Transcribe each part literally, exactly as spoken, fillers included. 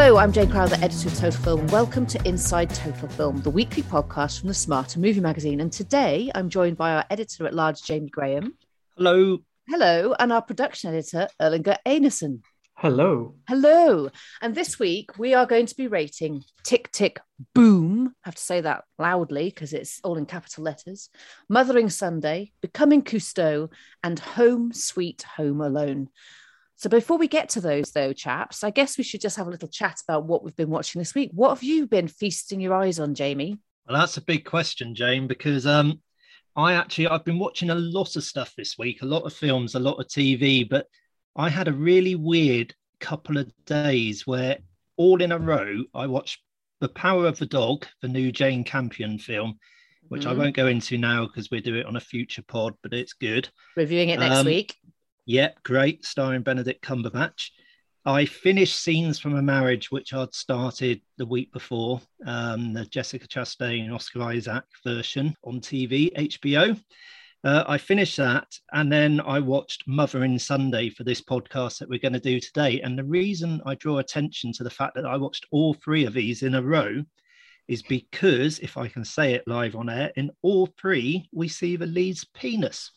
Hello, I'm Jane Crowther, editor of Total Film, and welcome to Inside Total Film, the weekly podcast from the Smarter Movie Magazine. And today I'm joined by our editor-at-large, Jamie Graham. Hello. Hello, and our production editor, Erlinger Einarsson. Hello. Hello. And this week we are going to be rating Tick, Tick, Boom. I have to say that loudly because it's all in capital letters. Mothering Sunday, Becoming Cousteau, and Home Sweet Home Alone. So before we get to those, though, chaps, I guess we should just have a little chat about what we've been watching this week. What have you been feasting your eyes on, Jamie? Well, that's a big question, Jane, because um, I actually, I've been watching a lot of stuff this week, a lot of films, a lot of T V, but I had a really weird couple of days where all in a row, I watched The Power of the Dog, the new Jane Campion film, which mm. I won't go into now because we do it on a future pod, but it's good. Reviewing it next um, week. Yep, great, starring Benedict Cumberbatch. I finished Scenes from a Marriage, which I'd started the week before, um, the Jessica Chastain, Oscar Isaac version on T V, H B O. Uh, I finished that, and then I watched Mothering Sunday for this podcast that we're going to do today. And the reason I draw attention to the fact that I watched all three of these in a row is because, if I can say it live on air, in all three, we see the lead's penis.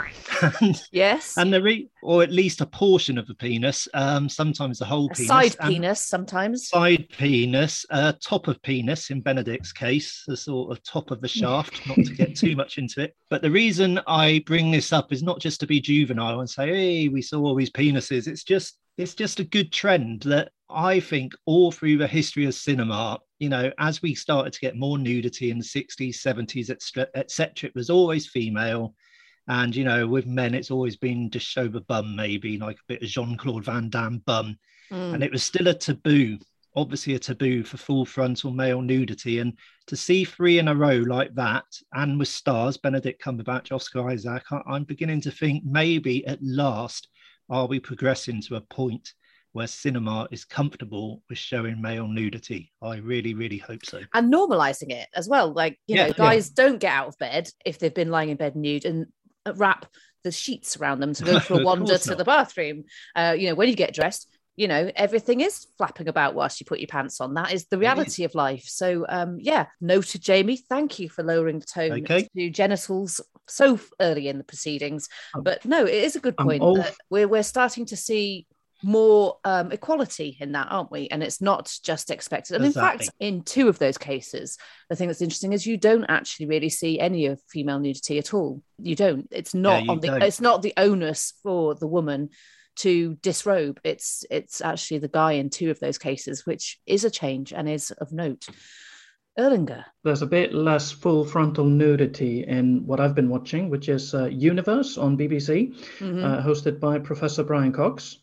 and, yes. And the re- or at least a portion of the penis, um, sometimes the whole a penis. Side penis, sometimes. Side penis, uh, top of penis, in Benedict's case, the sort of top of the shaft, not to get too much into it. But the reason I bring this up is not just to be juvenile and say, hey, we saw all these penises. It's just, it's just a good trend that I think all through the history of cinema, you know, as we started to get more nudity in the sixties, seventies, et cetera, it was always female. And, you know, with men, it's always been just show the bum, maybe like a bit of Jean-Claude Van Damme bum. Mm. And it was still a taboo, obviously a taboo for full frontal male nudity. And to see three in a row like that, and with stars, Benedict Cumberbatch, Oscar Isaac, I'm beginning to think maybe at last are we progressing to a point where cinema is comfortable with showing male nudity. I really, really hope so. And normalising it as well. Like, you yeah, know, guys yeah. don't get out of bed if they've been lying in bed nude and wrap the sheets around them to go for a wander to the bathroom. Uh, you know, when you get dressed, you know, everything is flapping about whilst you put your pants on. That is the reality of life. So, um, yeah, noted, Jamie. Thank you for lowering the tone okay. to genitals so early in the proceedings. Um, but no, it is a good point. all... that we're, we're starting to see more um, equality in that, aren't we? And it's not just expected. And exactly. in fact, in two of those cases, the thing that's interesting is you don't actually really see any of female nudity at all. You don't. It's not yeah, on the. Don't. It's not the onus for the woman to disrobe. It's it's actually the guy in two of those cases, which is a change and is of note. Erlinger. There's a bit less full frontal nudity in what I've been watching, which is uh, Universe on B B C, mm-hmm. uh, hosted by Professor Brian Cox.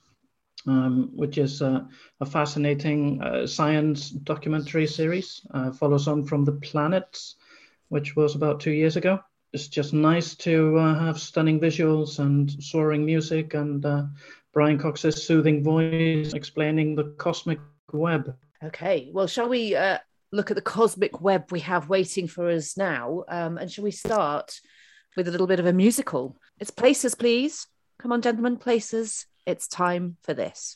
Um, which is uh, a fascinating uh, science documentary series. Uh, follows on from The Planets, which was about two years ago. It's just nice to uh, have stunning visuals and soaring music and uh, Brian Cox's soothing voice explaining the cosmic web. Okay, well, shall we uh, look at the cosmic web we have waiting for us now? Um, and shall we start with a little bit of a musical? It's Places, Please. Come on, gentlemen, Places. It's time for this.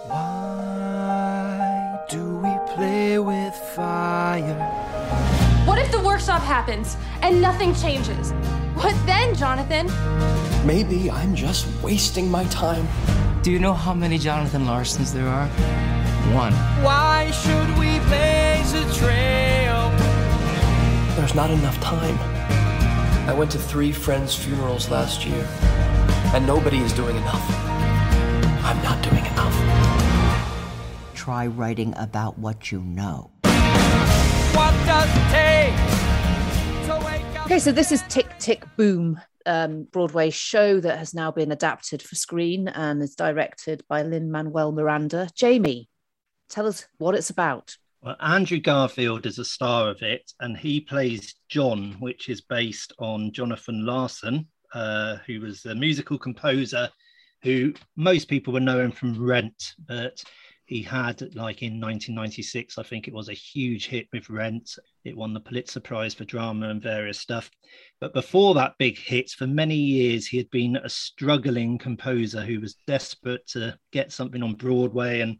Why do we play with fire? What if the workshop happens and nothing changes? What then, Jonathan? Maybe I'm just wasting my time. Do you know how many Jonathan Larsons there are? One. Why should we blaze a trail? There's not enough time. I went to three friends' funerals last year, and nobody is doing enough. I'm not doing enough. Try writing about what you know. What does it take to wake up? Okay, so this is Tick, Tick, Boom, um, Broadway show that has now been adapted for screen and is directed by Lin-Manuel Miranda. Jamie, tell us what it's about. Well, Andrew Garfield is a star of it, and he plays John, which is based on Jonathan Larson, uh, who was a musical composer who most people would know him from Rent, but he had, like in nineteen ninety-six, I think it was a huge hit with Rent. It won the Pulitzer Prize for drama and various stuff. But before that big hit, for many years, he had been a struggling composer who was desperate to get something on Broadway. And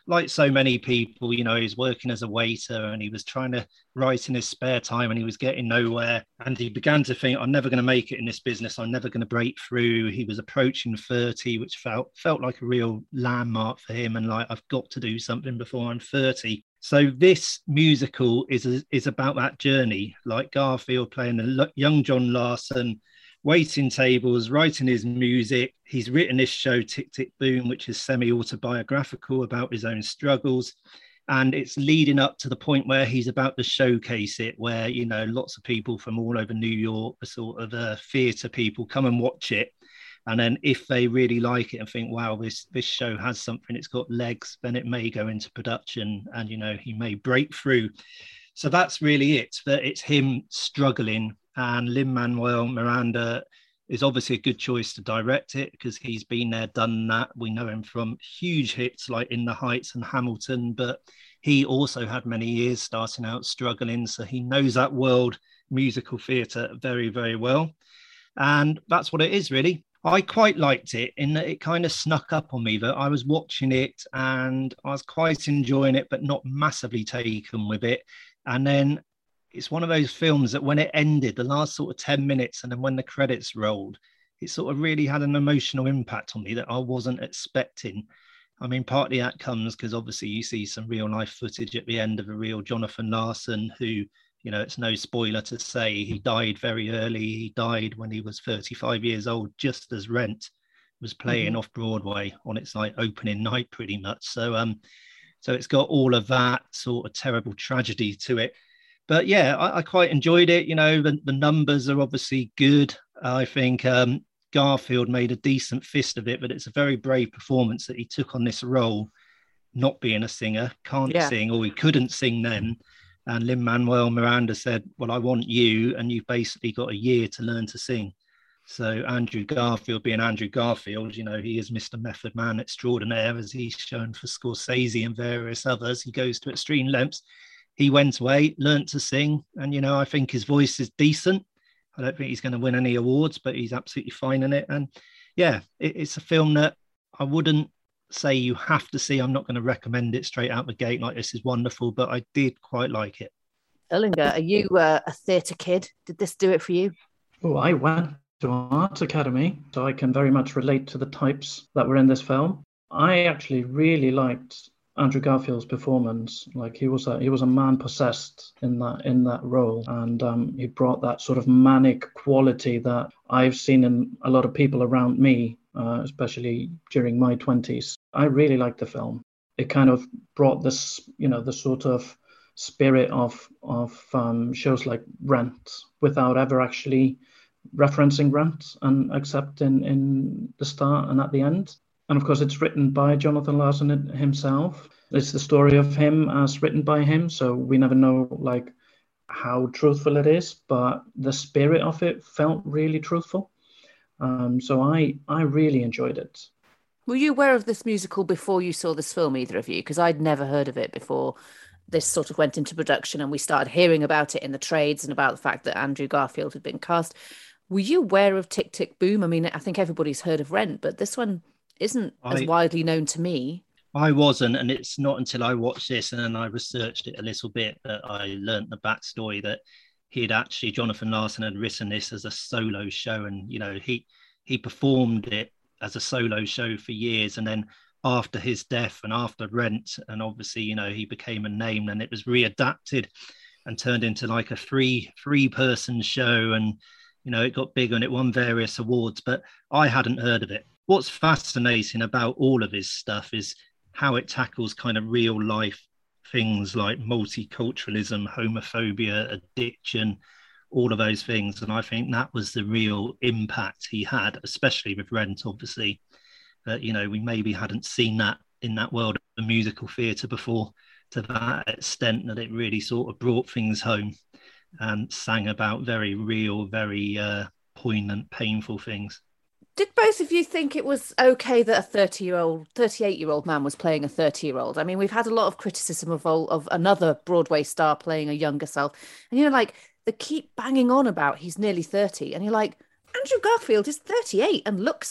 like so many people, you know, he was working as a waiter and he was trying to write in his spare time and he was getting nowhere. And he began to think, I'm never going to make it in this business. I'm never going to break through. He was approaching thirty, which felt felt like a real landmark for him. And like, I've got to do something before I'm thirty. So this musical is, is about that journey, like Garfield playing a young John Larson, waiting tables, writing his music. He's written this show, Tick, Tick, Boom, which is semi-autobiographical about his own struggles. And it's leading up to the point where he's about to showcase it, where, you know, lots of people from all over New York, the sort of uh, theatre people, come and watch it. And then if they really like it and think, wow, this, this show has something, it's got legs, then it may go into production and, you know, he may break through. So that's really it. That it's him struggling. And Lin-Manuel Miranda is obviously a good choice to direct it because he's been there, done that. We know him from huge hits like In the Heights and Hamilton, but he also had many years starting out struggling. So he knows that world, musical theatre, very, very well. And that's what it is, really. I quite liked it in that it kind of snuck up on me that I was watching it and I was quite enjoying it, but not massively taken with it. And then it's one of those films that when it ended, the last sort of ten minutes, and then when the credits rolled, it sort of really had an emotional impact on me that I wasn't expecting. I mean, partly that comes because obviously you see some real life footage at the end of a real Jonathan Larson who, you know, it's no spoiler to say he died very early. He died when he was thirty-five years old, just as Rent was playing mm-hmm. off Broadway on its like opening night pretty much. So, um, so it's got all of that sort of terrible tragedy to it. But yeah, I, I quite enjoyed it. You know, the, the numbers are obviously good. I think um, Garfield made a decent fist of it, but it's a very brave performance that he took on this role, not being a singer, can't yeah. sing, or he couldn't sing then. And Lin-Manuel Miranda said, well, I want you, and you've basically got a year to learn to sing. So Andrew Garfield being Andrew Garfield, you know, he is Mister Method Man extraordinaire, as he's shown for Scorsese and various others. He goes to extreme lengths. He went away, learnt to sing, and, you know, I think his voice is decent. I don't think he's going to win any awards, but he's absolutely fine in it. And yeah, it, it's a film that I wouldn't say you have to see. I'm not going to recommend it straight out the gate like this is wonderful, but I did quite like it. Erlinger, are you uh, a theatre kid? Did this do it for you? Oh, I went to Arts Academy, so I can very much relate to the types that were in this film. I actually really liked Andrew Garfield's performance. Like he was a he was a man possessed in that in that role, and um, he brought that sort of manic quality that I've seen in a lot of people around me, uh, especially during my twenties. I really liked the film. It kind of brought this, you know, the sort of spirit of of um, shows like Rent without ever actually referencing Rent, and except in in the start and at the end. And of course, it's written by Jonathan Larson himself. It's the story of him as written by him. So we never know like how truthful it is, but the spirit of it felt really truthful. Um, so I, I really enjoyed it. Were you aware of this musical before you saw this film, either of you? Because I'd never heard of it before this sort of went into production and we started hearing about it in the trades and about the fact that Andrew Garfield had been cast. Were you aware of Tick, Tick, Boom? I mean, I think everybody's heard of Rent, but this one isn't as I, widely known to me. I wasn't, and it's not until I watched this and then I researched it a little bit that I learned the backstory that he had actually, Jonathan Larson had written this as a solo show, and you know he he performed it as a solo show for years, and then after his death and after Rent, and obviously you know he became a name, and it was readapted and turned into like a three three person show, and you know it got big and it won various awards, but I hadn't heard of it. What's fascinating about all of his stuff is how it tackles kind of real life things like multiculturalism, homophobia, addiction, all of those things. And I think that was the real impact he had, especially with Rent, obviously. That, you know, we maybe hadn't seen that in that world of musical theatre before to that extent, that it really sort of brought things home and sang about very real, very uh, poignant, painful things. Did both of you think it was okay that a thirty-year-old, thirty-eight-year-old man was playing a thirty-year-old? I mean, we've had a lot of criticism of of another Broadway star playing a younger self. And, you know, like, they keep banging on about he's nearly thirty. And you're like, Andrew Garfield is thirty-eight and looks it.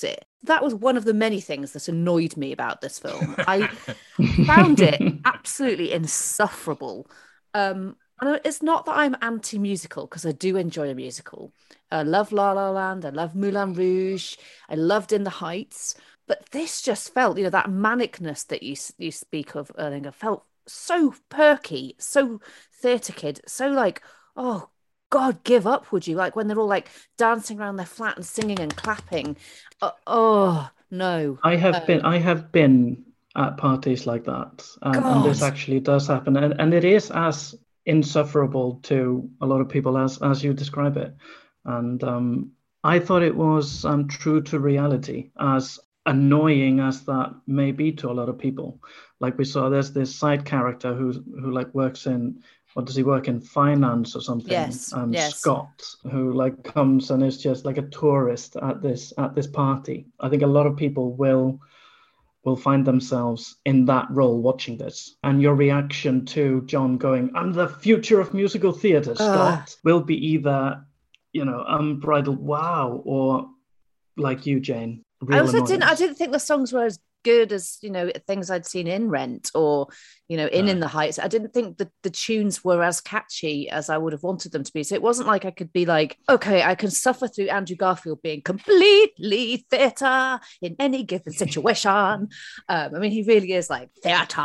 that was one of the many things that annoyed me about this film. I found it absolutely insufferable. Um, and it's not that I'm anti-musical, because I do enjoy a musical. I love La La Land. I love Moulin Rouge. I loved In the Heights. But this just felt, you know, that manicness that you you speak of, Erlinger, felt so perky, so theatre kid, so like, oh, God, give up, would you? Like when they're all like dancing around their flat and singing and clapping. Uh, oh, no. I have um, been I have been at parties like that. Um, and this actually does happen. And, and it is as insufferable to a lot of people as, as you describe it. And um, I thought it was um, true to reality, as annoying as that may be to a lot of people. Like we saw, there's this side character who who like works in, what does he work in, finance or something? Yes, um, yes. Scott, who like comes and is just like a tourist at this at this party. I think a lot of people will will find themselves in that role watching this. And your reaction to John going, "I'm the future of musical theatre, Scott," uh. will be either, you know, unbridled wow, or like you, Jane. I also annoyance. didn't. I didn't think the songs were as good as, you know, things I'd seen in Rent or, you know, in no. In the Heights. I didn't think that the tunes were as catchy as I would have wanted them to be. So it wasn't like I could be like, okay, I can suffer through Andrew Garfield being completely theatre in any given situation. um, I mean, he really is like theatre.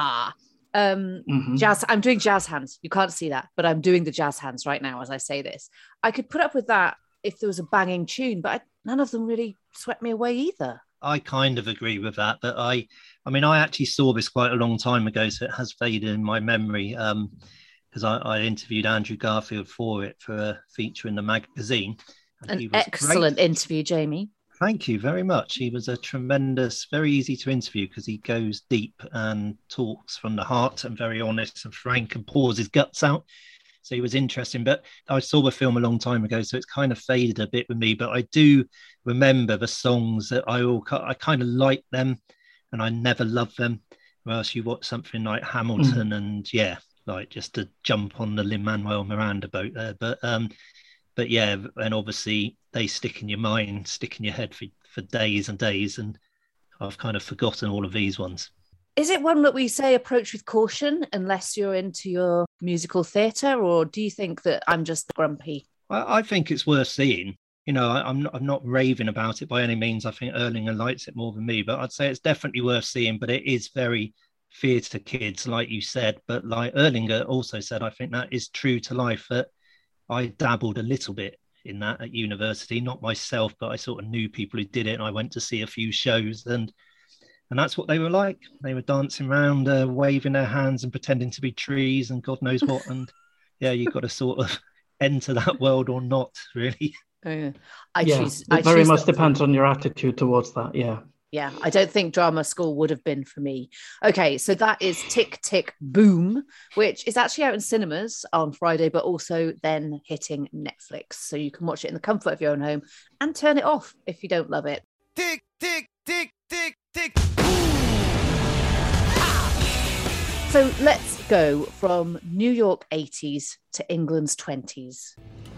Um, mm-hmm. Jazz. I'm doing jazz hands. You can't see that, but I'm doing the jazz hands right now as I say this. I could put up with that if there was a banging tune, but I, none of them really swept me away either. I kind of agree with that, but I, I mean, I actually saw this quite a long time ago, so it has faded in my memory. Um, because I, I interviewed Andrew Garfield for it for a feature in the magazine. An excellent great. interview, Jamie. Thank you very much. He was a tremendous, very easy to interview because he goes deep and talks from the heart and very honest and frank and pours his guts out. So he was interesting, but I saw the film a long time ago, so it's kind of faded a bit with me. But I do remember the songs that I all I kind of like them, and I never loved them. Whereas you watch something like Hamilton, mm. and yeah, like just to jump on the Lin-Manuel Miranda boat there. But um, but yeah, and obviously they stick in your mind, stick in your head for for days and days, and I've kind of forgotten all of these ones. Is it one that we say approach with caution unless you're into your musical theatre, or do you think that I'm just grumpy? I, I think it's worth seeing. You know, I, I'm not, I'm not raving about it by any means. I think Erlinger likes it more than me, but I'd say it's definitely worth seeing. But it is very theatre kids, like you said. But like Erlinger also said, I think that is true to life. That I dabbled a little bit in that at university, not myself, but I sort of knew people who did it, and I went to see a few shows, and. And that's what they were like. They were dancing around, uh, waving their hands and pretending to be trees and God knows what. And yeah, you've got to sort of enter that world or not, really. Uh, I yeah, choose. It I very choose much depends to. on your attitude towards that. Yeah. Yeah, I don't think drama school would have been for me. Okay, so that is Tick, Tick, Boom, which is actually out in cinemas on Friday, but also then hitting Netflix. So you can watch it in the comfort of your own home and turn it off if you don't love it. Tick, tick, tick, tick, tick. So let's go from New York eighties to England's twenties.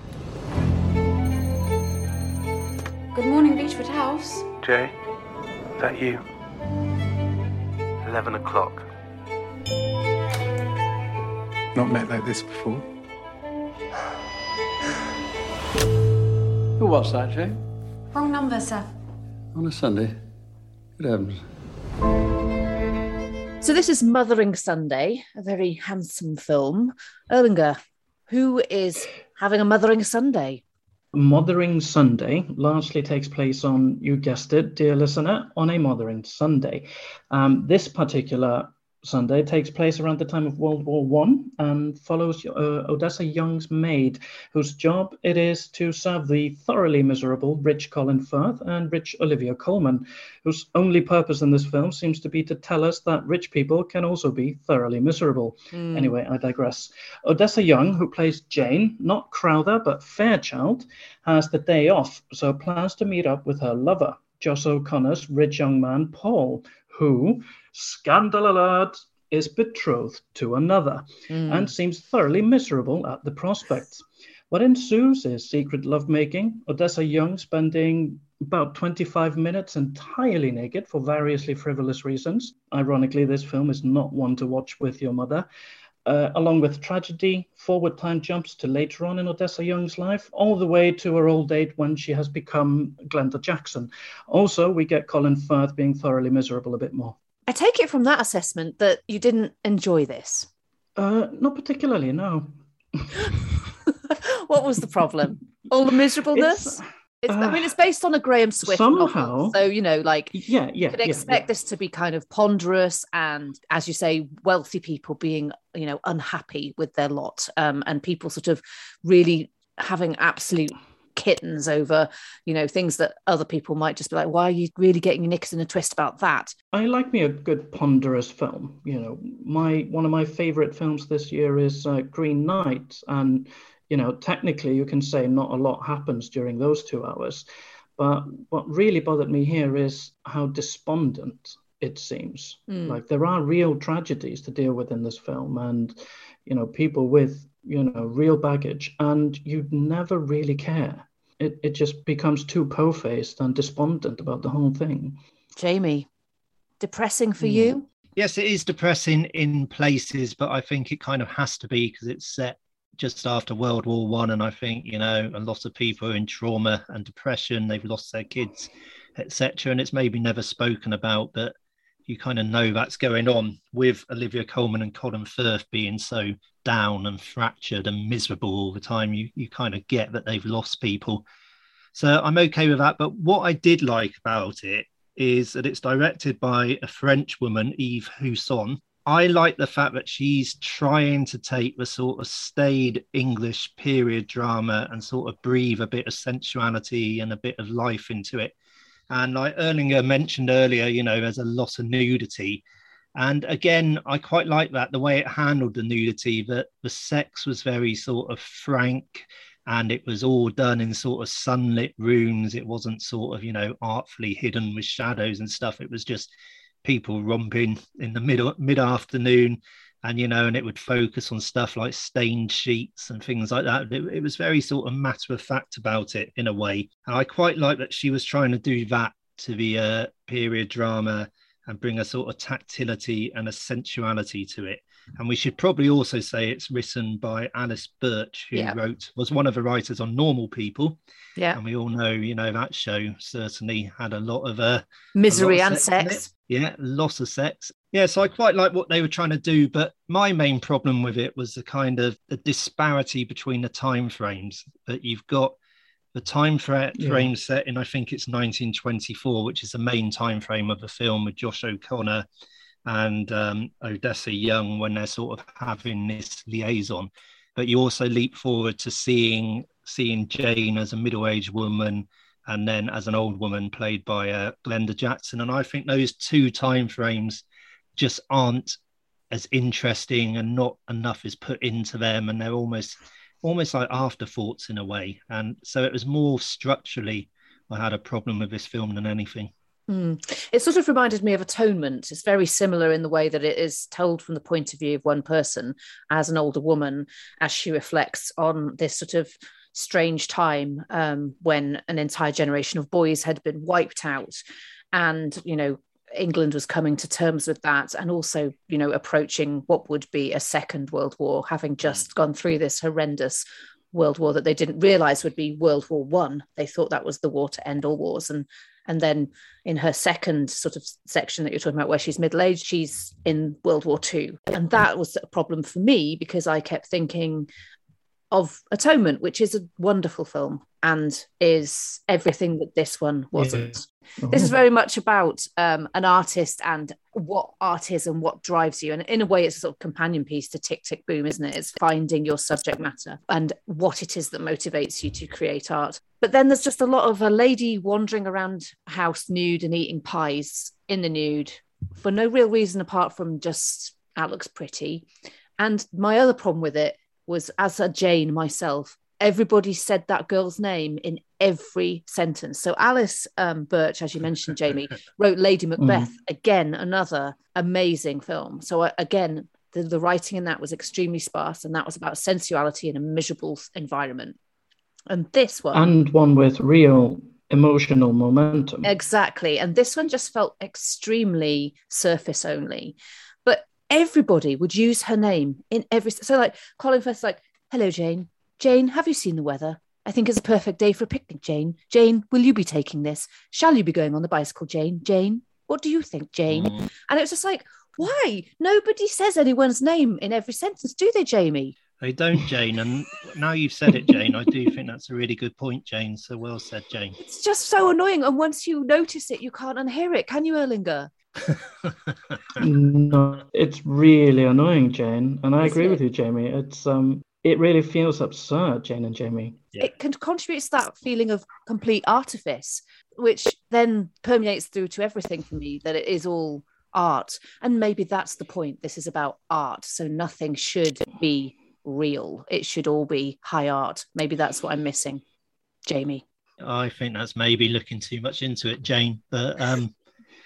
Good morning, Beechwood House. Jay, is that you? Eleven o'clock. Not met like this before. Who was that, Jay? Wrong number, sir. On a Sunday? Good heavens. So this is Mothering Sunday, a very handsome film. Erlinger, who is having a Mothering Sunday? Mothering Sunday largely takes place on, you guessed it, dear listener, on a Mothering Sunday. Um, this particular Sunday takes place around the time of World War One and follows uh, Odessa Young's maid, whose job it is to serve the thoroughly miserable rich Colin Firth and rich Olivia Colman, whose only purpose in this film seems to be to tell us that rich people can also be thoroughly miserable. Mm. Anyway, I digress. Odessa Young, who plays Jane, not Crowther, but Fairchild, has the day off, so plans to meet up with her lover, Joss O'Connor's rich young man, Paul, who, scandal alert, is betrothed to another mm. and seems thoroughly miserable at the prospect. What ensues is secret lovemaking, Odessa Young spending about twenty-five minutes entirely naked for variously frivolous reasons. Ironically, this film is not one to watch with your mother. Uh, along with tragedy, forward time jumps to later on in Odessa Young's life, all the way to her old age when she has become Glenda Jackson. Also, we get Colin Firth being thoroughly miserable a bit more. I take it from that assessment that you didn't enjoy this. Uh, not particularly, no. What was the problem? All the miserableness? It's, it's, uh, I mean, it's based on a Graham Swift somehow, novel, so, you know, like, yeah, yeah, you could expect yeah, yeah. this to be kind of ponderous and, as you say, wealthy people being, you know, unhappy with their lot, um, and people sort of really having absolute kittens over, you know, things that other people might just be like, why are you really getting your knickers in a twist about that? I like me a good ponderous film. You know, my one of my favorite films this year is uh, Green Knight, and you know, technically you can say not a lot happens during those two hours, but what really bothered me here is how despondent it seems. Mm. Like there are real tragedies to deal with in this film, and you know, people with you know real baggage, and you never really care. It it just becomes too po-faced and despondent about the whole thing. Jamie, depressing for mm. you? Yes, it is depressing in places, but I think it kind of has to be because it's set just after World War One, and I think you know a lot of people are in trauma and depression. They've lost their kids, et cetera, and it's maybe never spoken about, but you kind of know that's going on with Olivia Colman and Colin Firth being so down and fractured and miserable all the time. You you kind of get that they've lost people, so I'm okay with that. But what I did like about it is that it's directed by a French woman, Yves Husson. I like the fact that she's trying to take the sort of staid English period drama and sort of breathe a bit of sensuality and a bit of life into it. And like Erlinger mentioned earlier, you know, there's a lot of nudity. And again, I quite like that, the way it handled the nudity, that the sex was very sort of frank and it was all done in sort of sunlit rooms. It wasn't sort of, you know, artfully hidden with shadows and stuff. It was just people romping in the mid mid-afternoon, and you know, and it would focus on stuff like stained sheets and things like that. It, it was very sort of matter of fact about it in a way, and I quite like that she was trying to do that to the uh, period drama and bring a sort of tactility and a sensuality to it. And we should probably also say it's written by Alice Birch, who yeah. wrote was one of the writers on Normal People. Yeah, and we all know, you know, that show certainly had a lot of uh, misery lot of and sex. sex. Yeah, lots of sex. Yeah, so I quite like what they were trying to do, but my main problem with it was the kind of the disparity between the time frames. That you've got the time frame yeah. set in, I think it's nineteen twenty-four, which is the main time frame of the film, with Josh O'Connor and um, Odessa Young when they're sort of having this liaison. But you also leap forward to seeing seeing Jane as a middle-aged woman and then as an old woman played by uh, Glenda Jackson. And I think those two time frames just aren't as interesting, and not enough is put into them, and they're almost almost like afterthoughts in a way. And so it was more structurally I had a problem with this film than anything. Mm. It sort of reminded me of Atonement. It's very similar in the way that it is told from the point of view of one person as an older woman, as she reflects on this sort of strange time um, when an entire generation of boys had been wiped out, and you know, England was coming to terms with that, and also, you know, approaching what would be a second world war, having just gone through this horrendous world war that they didn't realize would be World War One. They thought that was the war to end all wars. And and then in her second sort of section that you're talking about, where she's middle-aged, she's in World War Two. And that was a problem for me, because I kept thinking of Atonement, which is a wonderful film and is everything that this one wasn't. Yeah. This is very much about um, an artist and what art is and what drives you. And in a way, it's a sort of companion piece to Tick, Tick, Boom, isn't it? It's finding your subject matter and what it is that motivates you to create art. But then there's just a lot of a lady wandering around a house nude and eating pies in the nude for no real reason apart from just, that looks pretty. And my other problem with it was, as a Jane myself, everybody said that girl's name in every sentence. So Alice um, Birch, as you mentioned, Jamie, wrote Lady Macbeth, mm. again, another amazing film. So uh, again, the, the writing in that was extremely sparse, and that was about sensuality in a miserable environment. And this one... And one with real emotional momentum. Exactly. And this one just felt extremely surface only. But everybody would use her name in every... So like Colin Firth, like, hello, Jane. Jane, have you seen the weather? I think it's a perfect day for a picnic, Jane. Jane, will you be taking this? Shall you be going on the bicycle, Jane? Jane, what do you think, Jane? Mm. And it was just like, why? Nobody says anyone's name in every sentence, do they, Jamie? They don't, Jane. And now you've said it, Jane, I do think that's a really good point, Jane. So well said, Jane. It's just so annoying. And once you notice it, you can't unhear it. Can you, Erlinger? No, it's really annoying, Jane. And I Is agree it? with you, Jamie. It's um, it really feels absurd, Jane and Jamie. Yeah. It can contribute to that feeling of complete artifice, which then permeates through to everything for me, that it is all art. And maybe that's the point. This is about art. So nothing should be real. It should all be high art. Maybe that's what I'm missing, Jamie. I think that's maybe looking too much into it, Jane. But um,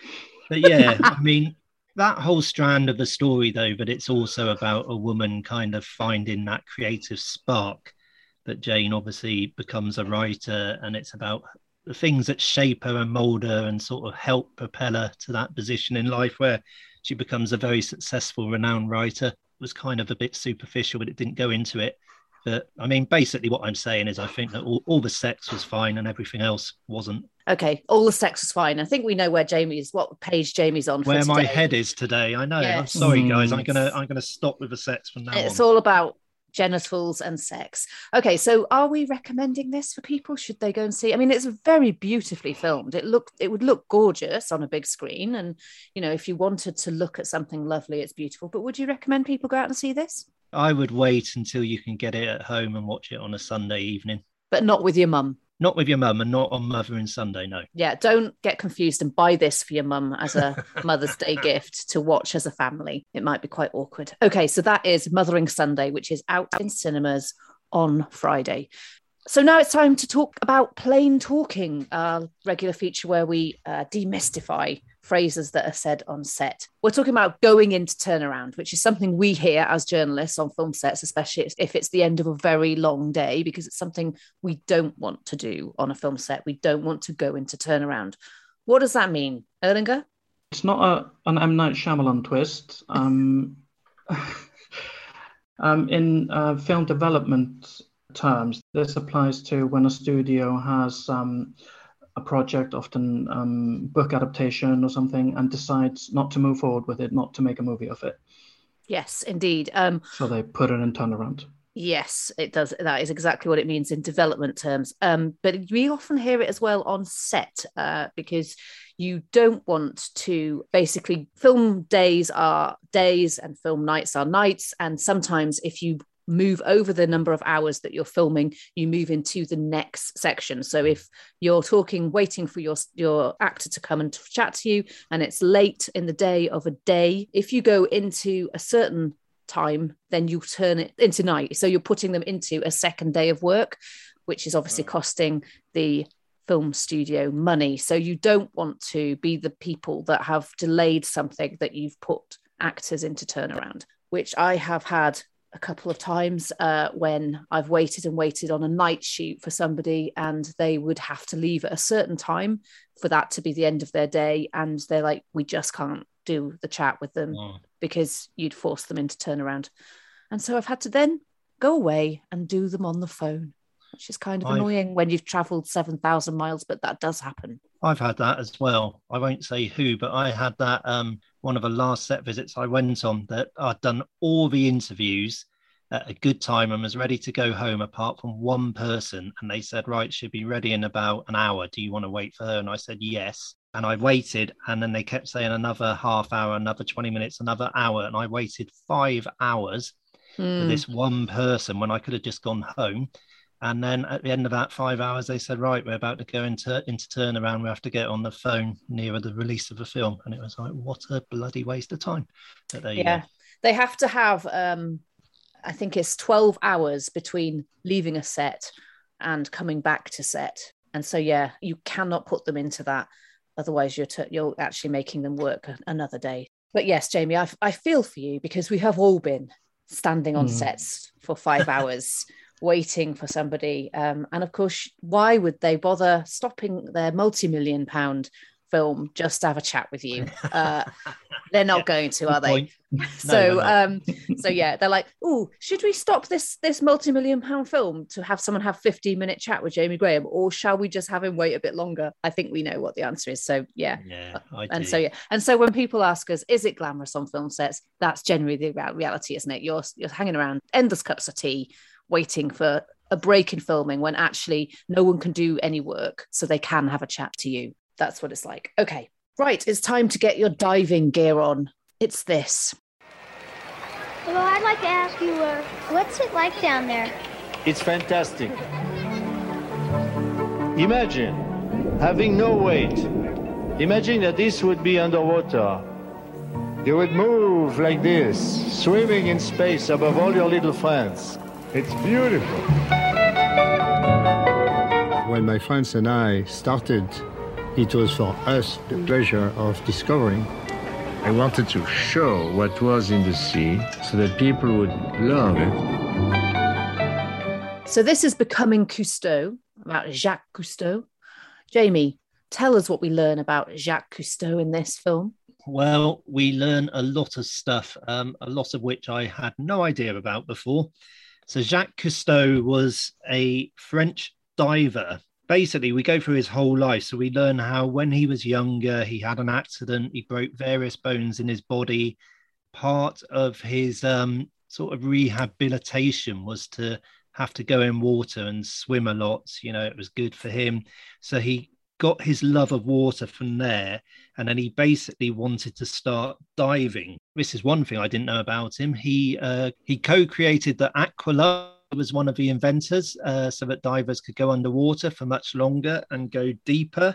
but yeah, I mean, that whole strand of the story, though, but it's also about a woman kind of finding that creative spark. That Jane obviously becomes a writer, and it's about the things that shape her and mold her and sort of help propel her to that position in life where she becomes a very successful, renowned writer. It was kind of a bit superficial, but it didn't go into it. But I mean, basically what I'm saying is I think that all, all the sex was fine and everything else wasn't. Okay, all the sex was fine. I think we know where Jamie is, what page Jamie's on. Where for my today. head is today. I know. Yes. I'm sorry, guys. I'm gonna I'm gonna stop with the sex from now It's on. all about genitals and sex. Okay, so are we recommending this for people? Should they go and see? I mean, it's very beautifully filmed. It looked, it would look gorgeous on a big screen, and you know, if you wanted to look at something lovely, it's beautiful. But would you recommend people go out and see this? I would wait until you can get it at home and watch it on a Sunday evening. But not with your mum. Not with your mum, and not on Mothering Sunday, no. Yeah, don't get confused and buy this for your mum as a Mother's Day gift to watch as a family. It might be quite awkward. Okay, so that is Mothering Sunday, which is out in cinemas on Friday. So now it's time to talk about Plain Talking, our regular feature where we uh, demystify phrases that are said on set. We're talking about going into turnaround, which is something we hear as journalists on film sets, especially if it's the end of a very long day, because it's something we don't want to do on a film set. We don't want to go into turnaround. What does that mean, Erlinger? It's not a, an M. Night Shyamalan twist. Um, um, in uh, film development terms, this applies to when a studio has um, a project, often um, book adaptation or something, and decides not to move forward with it, not to make a movie of it. Yes, indeed. Um, so they put it in turnaround. Yes, it does. That is exactly what it means in development terms. Um, but we often hear it as well on set uh, because you don't want to basically, film days are days and film nights are nights. And sometimes if you move over the number of hours that you're filming, you move into the next section. So if you're talking, waiting for your your actor to come and chat to you, and it's late in the day of a day, if you go into a certain time, then you turn it into night. So you're putting them into a second day of work, which is obviously costing the film studio money. So you don't want to be the people that have delayed something that you've put actors into turnaround, which I have had a couple of times uh, when I've waited and waited on a night shoot for somebody, and they would have to leave at a certain time for that to be the end of their day. And they're like, we just can't do the chat with them oh. because you'd force them into turnaround. And so I've had to then go away and do them on the phone, which is kind of I've, annoying when you've traveled seven thousand miles, but that does happen. I've had that as well. I won't say who, but I had that um, one of the last set visits I went on that I'd done all the interviews at a good time and was ready to go home apart from one person. And they said, right, she'll be ready in about an hour. Do you want to wait for her? And I said, yes. And I waited, and then they kept saying another half hour, another twenty minutes, another hour. And I waited five hours mm. for this one person when I could have just gone home. And then at the end of that five hours, they said, right, we're about to go into, into turnaround. We have to get on the phone nearer the release of the film. And it was like, what a bloody waste of time. But there you yeah, go. They have to have, um, I think it's twelve hours between leaving a set and coming back to set. And so, yeah, you cannot put them into that. Otherwise, you're, t- you're actually making them work another day. But yes, Jamie, I, I feel for you because we have all been standing on mm. sets for five hours waiting for somebody. Um, and of course, why would they bother stopping their multi-million pound film just to have a chat with you? Uh, they're not yeah, going to, are they? so, no, um, so yeah, they're like, oh, should we stop this this multi-million pound film to have someone have fifteen minute chat with Jamie Graham, or shall we just have him wait a bit longer? I think we know what the answer is. So yeah, yeah, I and do. so yeah, and so when people ask us, is it glamorous on film sets? That's generally the reality, isn't it? You're you're hanging around, endless cups of tea, waiting for a break in filming when actually no one can do any work, so they can have a chat to you. That's what it's like. Okay, right, it's time to get your diving gear on. It's this. Hello, I'd like to ask you, uh, what's it like down there? It's fantastic. Imagine having no weight. Imagine that this would be underwater. You would move like this, swimming in space above all your little friends. It's beautiful. When my friends and I started, it was for us the pleasure of discovering. I wanted to show what was in the sea so that people would love it. So this is Becoming Cousteau, about Jacques Cousteau. Jamie, tell us what we learn about Jacques Cousteau in this film. Well, we learn a lot of stuff, um, a lot of which I had no idea about before. So Jacques Cousteau was a French diver. Basically, we go through his whole life. So we learn how when he was younger, he had an accident. He broke various bones in his body. Part of his um, sort of rehabilitation was to have to go in water and swim a lot. You know, it was good for him. So he got his love of water from there. And then he basically wanted to start diving. This is one thing I didn't know about him. He, uh, he co-created the Aqualung. Was one of the inventors, uh, so that divers could go underwater for much longer and go deeper.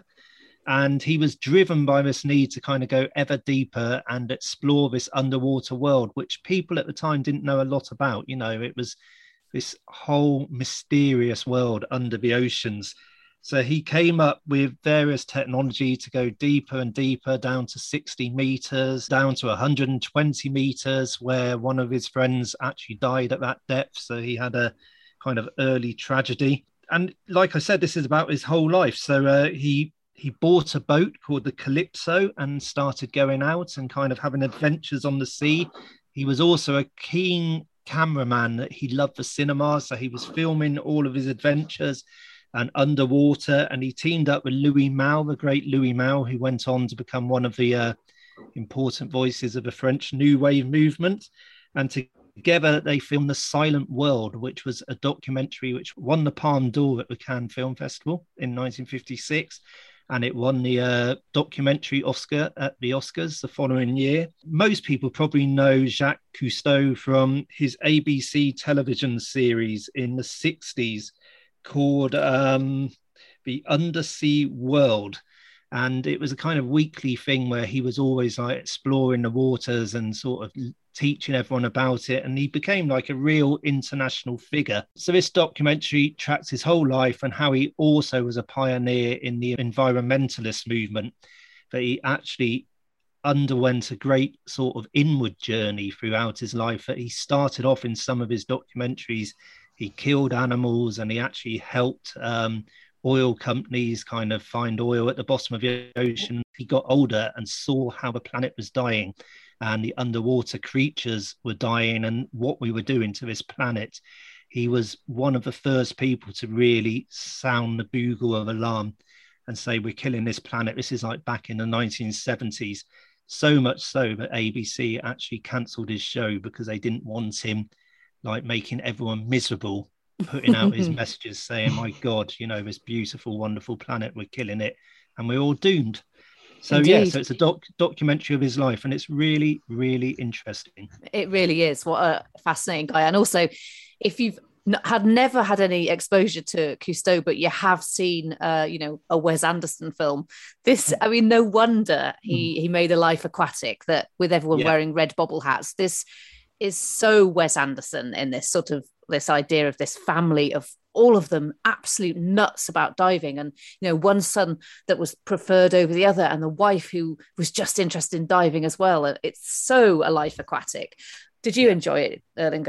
And he was driven by this need to kind of go ever deeper and explore this underwater world, which people at the time didn't know a lot about. You know, it was this whole mysterious world under the oceans. So he came up with various technology to go deeper and deeper, down to sixty meters, down to one hundred twenty meters, where one of his friends actually died at that depth. So he had a kind of early tragedy. And like I said, this is about his whole life. So uh, he he bought a boat called the Calypso and started going out and kind of having adventures on the sea. He was also a keen cameraman. That he loved the cinema. So he was filming all of his adventures and underwater, and he teamed up with Louis Malle, the great Louis Malle, who went on to become one of the uh, important voices of the French New Wave movement. And together they filmed The Silent World, which was a documentary which won the Palme d'Or at the Cannes Film Festival in nineteen fifty-six. And it won the uh, documentary Oscar at the Oscars the following year. Most people probably know Jacques Cousteau from his A B C television series in the sixties, called um, The Undersea World. And it was a kind of weekly thing where he was always like exploring the waters and sort of teaching everyone about it. And he became like a real international figure. So this documentary tracks his whole life and how he also was a pioneer in the environmentalist movement, that he actually underwent a great sort of inward journey throughout his life. That he started off in some of his documentaries, he killed animals and he actually helped um, oil companies kind of find oil at the bottom of the ocean. He got older and saw how the planet was dying and the underwater creatures were dying and what we were doing to this planet. He was one of the first people to really sound the bugle of alarm and say, we're killing this planet. This is like back in the nineteen seventies. So much so that A B C actually cancelled his show because they didn't want him like making everyone miserable, putting out his messages saying, my God, you know, this beautiful, wonderful planet, we're killing it and we're all doomed. So, Indeed. yeah, so it's a doc- documentary of his life and it's really, really interesting. It really is. What a fascinating guy. And also, if you've n- had never had any exposure to Cousteau, but you have seen, uh, you know, a Wes Anderson film, this, I mean, no wonder he, he made A Life Aquatic, that with everyone yeah. wearing red bobble hats. This is so Wes Anderson in this sort of this idea of this family of all of them absolute nuts about diving, and you know, one son that was preferred over the other and the wife who was just interested in diving as well. It's so A Life Aquatic. Did you enjoy it, Erlinger?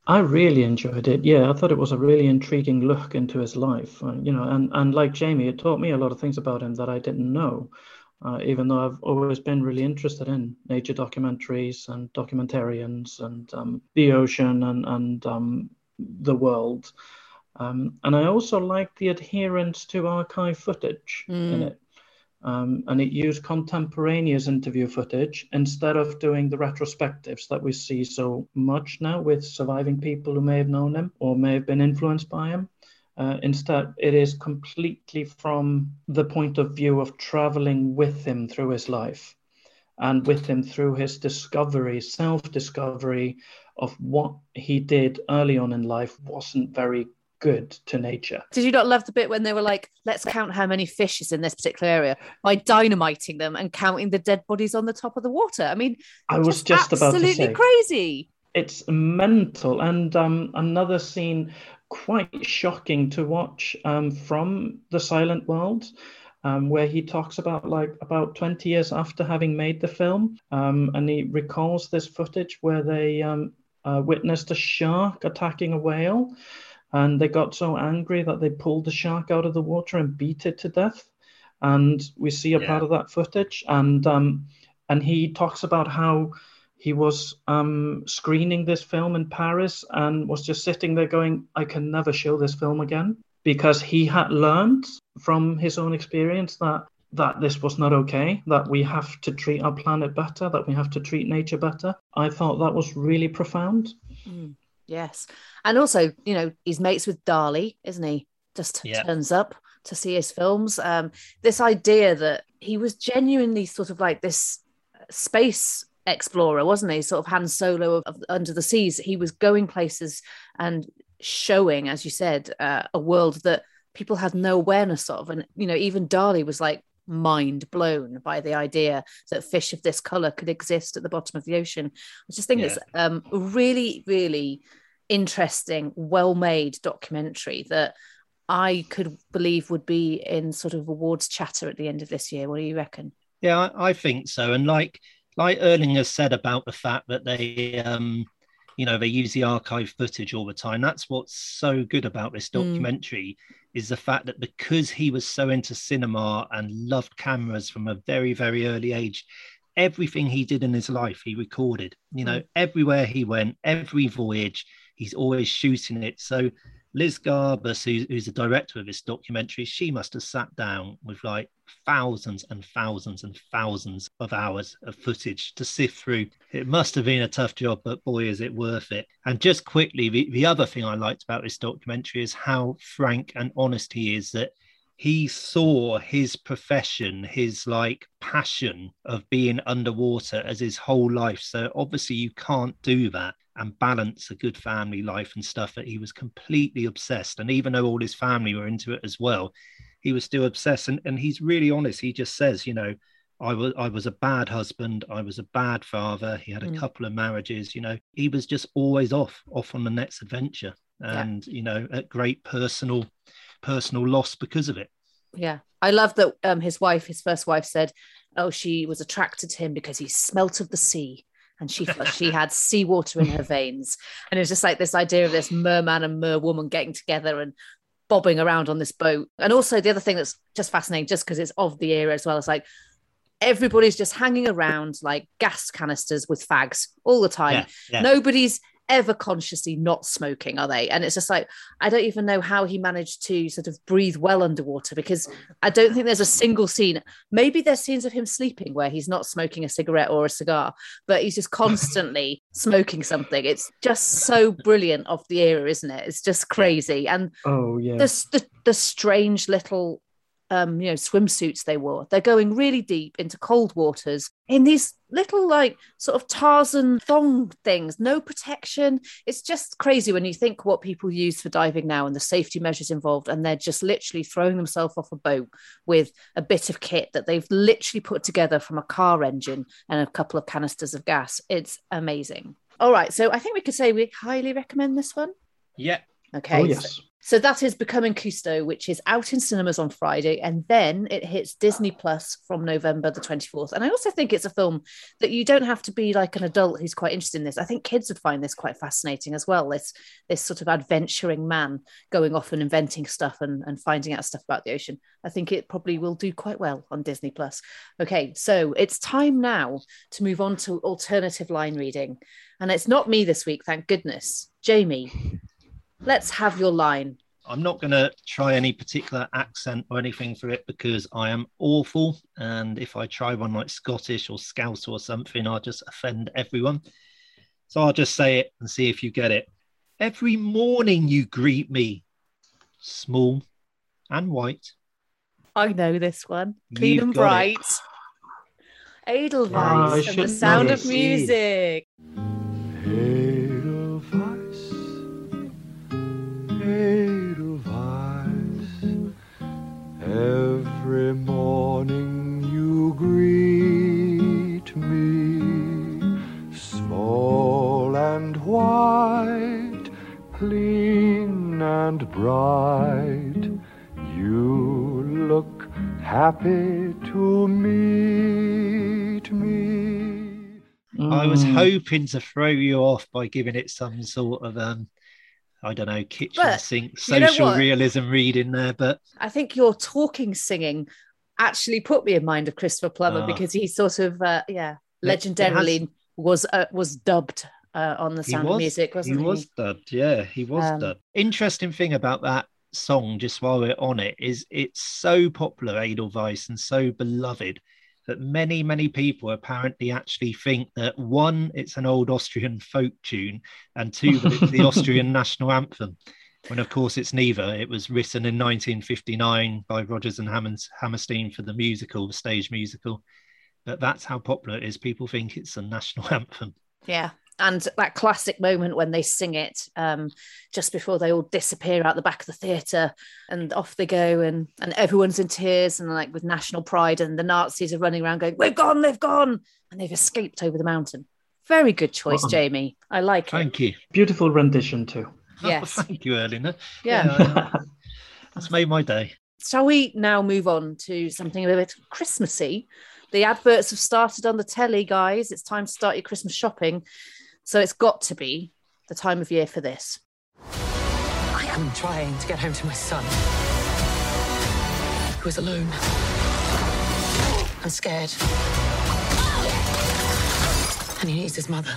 I really enjoyed it. Yeah, I thought it was a really intriguing look into his life. Uh, you know, and, and like Jamie, it taught me a lot of things about him that I didn't know, uh, even though I've always been really interested in nature documentaries and documentarians and um, the ocean and, and um, the world. Um, and I also liked the adherence to archive footage mm. in it. Um, and it used contemporaneous interview footage instead of doing the retrospectives that we see so much now with surviving people who may have known him or may have been influenced by him. Uh, instead, it is completely from the point of view of traveling with him through his life and with him through his discovery, self-discovery of what he did early on in life wasn't very good to nature. Did you not love the bit when they were like, let's count how many fish is in this particular area by dynamiting them and counting the dead bodies on the top of the water? I mean, I was just, just about to say, absolutely crazy. It's mental. And um, another scene quite shocking to watch um, from The Silent World, um, where he talks about like about twenty years after having made the film, um, and he recalls this footage where they um, uh, witnessed a shark attacking a whale. And they got so angry that they pulled the shark out of the water and beat it to death. And we see a yeah. part of that footage. And um, and he talks about how he was um, screening this film in Paris and was just sitting there going, I can never show this film again. Because he had learned from his own experience that that this was not okay, that we have to treat our planet better, that we have to treat nature better. I thought that was really profound. Mm. Yes. And also, you know, he's mates with Dali, isn't he? Just yeah. turns up to see his films. Um, this idea that he was genuinely sort of like this space explorer, wasn't he? Sort of Han Solo of, of Under the Seas. He was going places and showing, as you said, uh, a world that people had no awareness of. And, you know, even Dali was like mind blown by the idea that fish of this color could exist at the bottom of the ocean. I just think yeah. it's um, a really, really interesting, well-made documentary that I could believe would be in sort of awards chatter at the end of this year. What do you reckon? Yeah, I, I think so. And like like Erling has said about the fact that they, um, you know, they use the archive footage all the time. That's what's so good about this documentary mm. is the fact that because he was so into cinema and loved cameras from a very, very early age, everything he did in his life, he recorded, you know, mm. everywhere he went, every voyage, he's always shooting it. So Liz Garbus, who, who's the director of this documentary, she must have sat down with like thousands and thousands and thousands of hours of footage to sift through. It must have been a tough job, but boy, is it worth it. And just quickly, the, the other thing I liked about this documentary is how frank and honest he is, that he saw his profession, his like passion of being underwater as his whole life. So obviously you can't do that and balance a good family life and stuff, that he was completely obsessed. And even though all his family were into it as well, he was still obsessed. And, and he's really honest. He just says, you know, I was I was a bad husband. I was a bad father. He had a mm. couple of marriages, you know, he was just always off, off on the next adventure. And, yeah. you know, at great personal, personal loss because of it. Yeah. I love that um, his wife, his first wife said, oh, she was attracted to him because he smelt of the sea. And she felt she had seawater in her veins. And it was just like this idea of this merman and merwoman getting together and bobbing around on this boat. And also the other thing that's just fascinating, just because it's of the era as well, is like everybody's just hanging around like gas canisters with fags all the time. Yeah, yeah. Nobody's ever consciously not smoking, are they? And it's just like, I don't even know how he managed to sort of breathe well underwater, because I don't think there's a single scene. Maybe there's scenes of him sleeping where he's not smoking a cigarette or a cigar, but he's just constantly smoking something. It's just so brilliant of the era, isn't it? It's just crazy. And oh yeah, the the, the strange little um, you know, swimsuits they wore. They're going really deep into cold waters in these little like sort of Tarzan thong things, no protection. It's just crazy when you think what people use for diving now and the safety measures involved, and they're just literally throwing themselves off a boat with a bit of kit that they've literally put together from a car engine and a couple of canisters of gas. It's amazing. All right, so I think we could say we highly recommend this one. Yeah. Okay. Oh, yes. So So that is Becoming Cousteau, which is out in cinemas on Friday, and then it hits Disney Plus from November the twenty-fourth. And I also think it's a film that you don't have to be like an adult who's quite interested in this. I think kids would find this quite fascinating as well. This this sort of adventuring man going off and inventing stuff and, and finding out stuff about the ocean. I think it probably will do quite well on Disney Plus. Okay, so it's time now to move on to alternative line reading. And it's not me this week, thank goodness. Jamie, let's have your line. I'm not going to try any particular accent or anything for it because I am awful. And if I try one like Scottish or Scouse or something, I'll just offend everyone. So I'll just say it and see if you get it. Every morning you greet me, small and white. I know this one. Clean You've and got bright. It. Edelweiss Oh, and the Sound of know. Music. Edelweiss, Edelweiss, every morning you greet me, small and white, clean and bright, you look happy to meet me. I was Mm. hoping to throw you off by giving it some sort of, um, I don't know, kitchen But sink, you know social what? realism reading there. But I think your talking singing actually put me in mind of Christopher Plummer Ah. because he sort of, uh, yeah, It- it legendarily has- was uh, was dubbed uh, on the he Sound was, of Music, wasn't he? he was dubbed, yeah, he was Um, dubbed. Interesting thing about that song, just while we're on it, is it's so popular, Edelweiss, and so beloved that many, many people apparently actually think that one, it's an old Austrian folk tune, and two, that it's the Austrian national anthem. When of course it's neither. It was written in nineteen fifty-nine by Rodgers and Hammond- Hammerstein for the musical, the stage musical. But that's how popular it is. People think it's a national anthem. Yeah. And that classic moment when they sing it um, just before they all disappear out the back of the theatre and off they go and, and everyone's in tears and like with national pride and the Nazis are running around going, we've gone, they've gone. And they've escaped over the mountain. Very good choice, Wow. Jamie. I like it. Thank you. Beautiful rendition too. Yes. Oh, thank you, Erlina. Yeah. I- that's made my day. Shall we now move on to something a bit Christmassy? The adverts have started on the telly, guys. It's time to start your Christmas shopping. So it's got to be the time of year for this. I am trying to get home to my son, who is alone. I'm scared. And he needs his mother.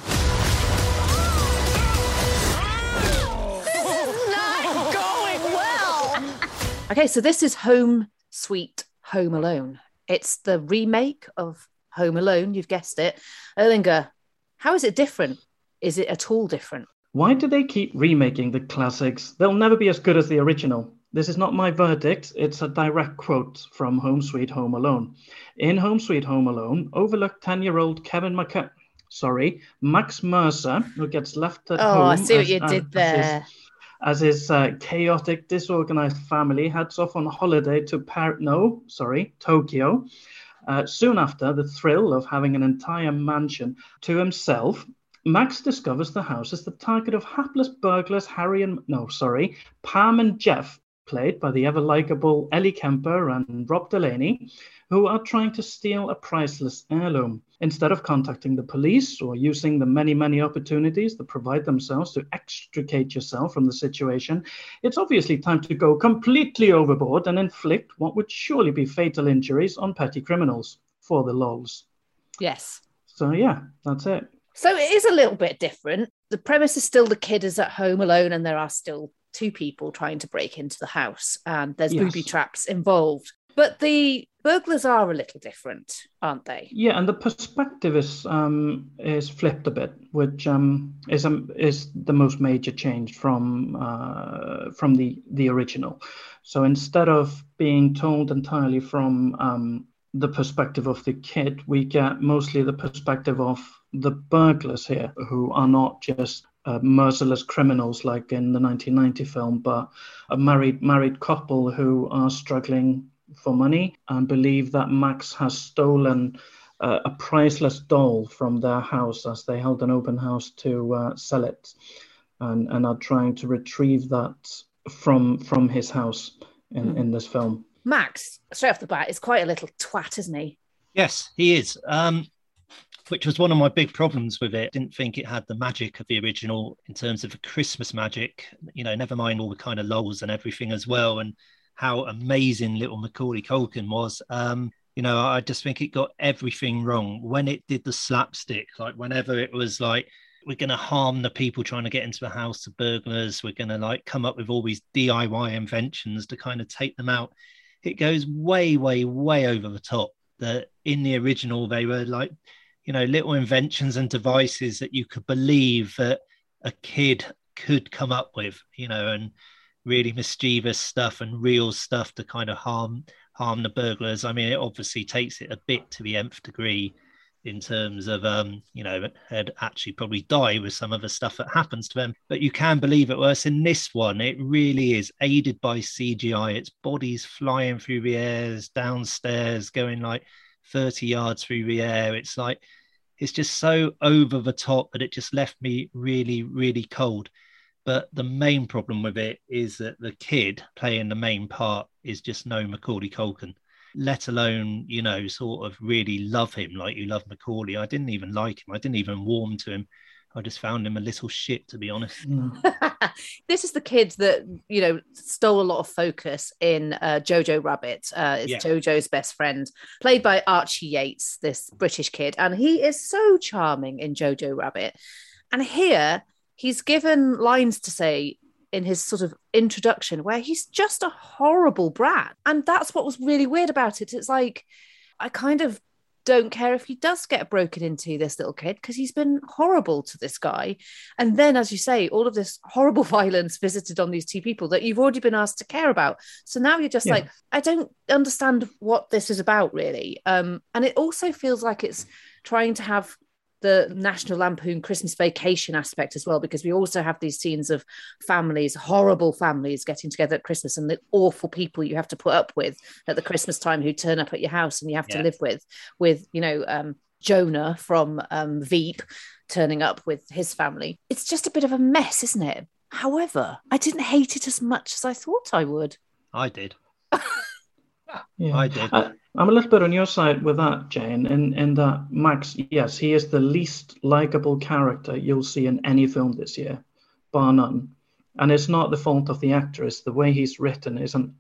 This is not going well. Okay, so this is Home Sweet Home Alone. It's the remake of Home Alone, you've guessed it. Erlinger, how is it different? Is it at all different? Why do they keep remaking the classics? They'll never be as good as the original. This is not my verdict. It's a direct quote from Home Sweet Home Alone. In Home Sweet Home Alone, overlooked ten-year-old Kevin McC... Sorry, Max Mercer, who gets left at Oh, home... I see what as- you as- did as there. his- As his uh, chaotic, disorganized family heads off on holiday to Par- no, sorry, Tokyo. Uh, soon after the thrill of having an entire mansion to himself, Max discovers the house is the target of hapless burglars Harry and, no, sorry, Pam and Jeff, played by the ever-likable Ellie Kemper and Rob Delaney, who are trying to steal a priceless heirloom. Instead of contacting the police or using the many, many opportunities that provide themselves to extricate yourself from the situation, it's obviously time to go completely overboard and inflict what would surely be fatal injuries on petty criminals for the lols. Yes. So yeah, that's it. So it is a little bit different. The premise is still the kid is at home alone and there are still two people trying to break into the house and there's Yes. booby traps involved. But the burglars are a little different, aren't they? Yeah, and the perspective is um, is flipped a bit, which um, is um, is the most major change from uh, from the the original. So instead of being told entirely from um, the perspective of the kid, we get mostly the perspective of the burglars here, who are not just uh, merciless criminals like in the nineteen ninety film, but a married married couple who are struggling for money and believe that Max has stolen uh, a priceless doll from their house as they held an open house to uh, sell it, and, and are trying to retrieve that from from his house in, Hmm. in this film. Max, straight off the bat, is quite a little twat, isn't he? Yes, he is. Um, which was one of my big problems with it. Didn't think it had the magic of the original in terms of the Christmas magic, you know, never mind all the kind of lulls and everything as well, and how amazing little Macaulay Culkin was. Um, you know, I just think it got everything wrong when it did the slapstick, like whenever it was like, we're going to harm the people trying to get into the house, the burglars, we're going to like come up with all these D I Y inventions to kind of take them out. It goes way, way, way over the top. That in the original, they were like, you know, little inventions and devices that you could believe that a kid could come up with, you know, and really mischievous stuff and real stuff to kind of harm harm the burglars. I mean, it obviously takes it a bit to the nth degree in terms of, um, you know, they'd actually probably die with some of the stuff that happens to them. But you can believe it worse. In this one, it really is aided by C G I. It's bodies flying through the airs, downstairs, going like thirty yards through the air. It's like, it's just so over the top that it just left me really, really cold. But the main problem with it is that the kid playing the main part is just no Macaulay Culkin, let alone, you know, sort of really love him like you love Macaulay. I didn't even like him. I didn't even warm to him. I just found him a little shit, to be honest. Mm. This is the kid that, you know, stole a lot of focus in uh, Jojo Rabbit. Uh, it's Yeah. Jojo's best friend, played by Archie Yates, this British kid. And he is so charming in Jojo Rabbit. And here he's given lines to say in his sort of introduction where he's just a horrible brat. And that's what was really weird about it. It's like, I kind of don't care if he does get broken into, this little kid, because he's been horrible to this guy. And then, as you say, all of this horrible violence visited on these two people that you've already been asked to care about. So now you're just Yeah. like, I don't understand what this is about, really. Um, and it also feels like it's trying to have the National Lampoon Christmas Vacation aspect as well, because we also have these scenes of families, horrible families getting together at Christmas, and the awful people you have to put up with at the Christmas time who turn up at your house and you have Yeah. to live with, with, you know, um, Jonah from um, Veep turning up with his family. It's just a bit of a mess, isn't it? However, I didn't hate it as much as I thought I would. I did. Yeah. I did. I, I'm a little bit on your side with that, Jane, in, in that Max, yes, he is the least likable character you'll see in any film this year, bar none. And it's not the fault of the actress. The way he's written is an